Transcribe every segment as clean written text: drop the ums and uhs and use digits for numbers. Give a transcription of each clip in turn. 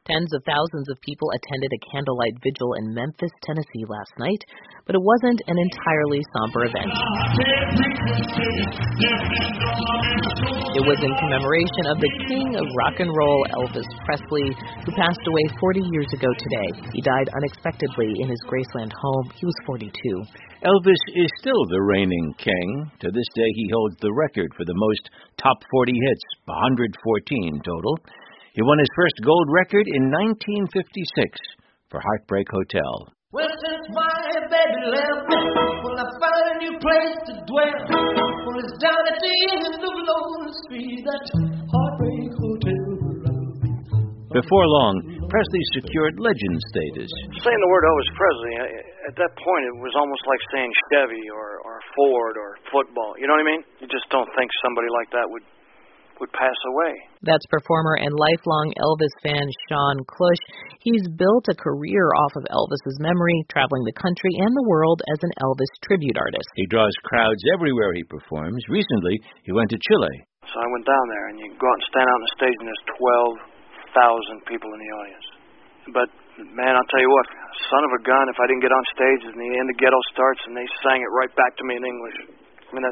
Tens of thousands of people attended a candlelight vigil in Memphis, Tennessee last night, but it wasn't an entirely somber event. It was in commemoration of the king of rock and roll, Elvis Presley, who passed away 40 years ago today. He died unexpectedly in his Graceland home. He was 42. Elvis is still the reigning king. To this day, he holds the record for the most top 40 hits, 114 total. He won his first gold record in 1956 for Heartbreak Hotel. Well, since my baby left me, well, I found a new place to dwell. Well, it's down at the end of Lone Street, that Heartbreak Hotel. Before long, Presley secured legend status. Saying the word Elvis Presley, at that point, it was almost like saying Chevy or Ford or football. You know what I mean? You just don't think somebody like that would pass away. That's performer and lifelong Elvis fan Sean Clush. He's built a career off of Elvis's memory, traveling the country and the world as an Elvis tribute artist. He draws crowds everywhere he performs. Recently, he went to Chile. So I went down there, and you go out and stand out on the stage, and there's 12,000 people in the audience. But, man, I'll tell you what, son of a gun, if I didn't get on stage and the end of Ghetto starts and they sang it right back to me in English. I mean,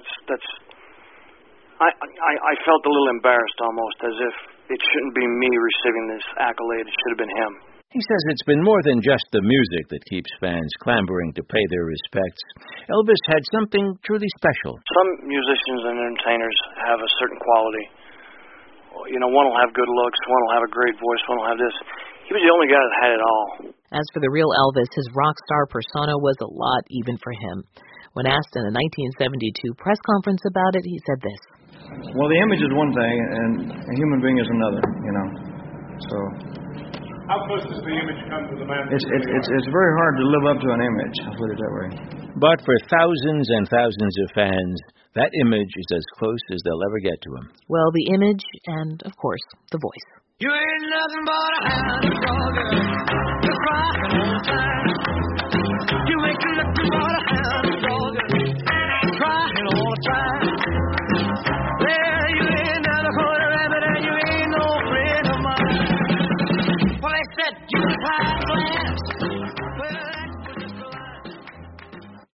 I felt a little embarrassed almost, as if it shouldn't be me receiving this accolade. It should have been him. He says it's been more than just the music that keeps fans clamoring to pay their respects. Elvis had something truly special. Some musicians and entertainers have a certain quality. You know, one will have good looks, one will have a great voice, one will have this. He was the only guy that had it all. As for the real Elvis, his rock star persona was a lot even for him. When asked in a 1972 press conference about it, he said this. Well, the image is one thing, and a human being is another, you know. So how close does the image come to the man? It's very hard to live up to an image, I'll put it that way. But for thousands and thousands of fans, that image is as close as they'll ever get to him. Well, the image and, of course, the voice. You ain't nothing but a hound dog.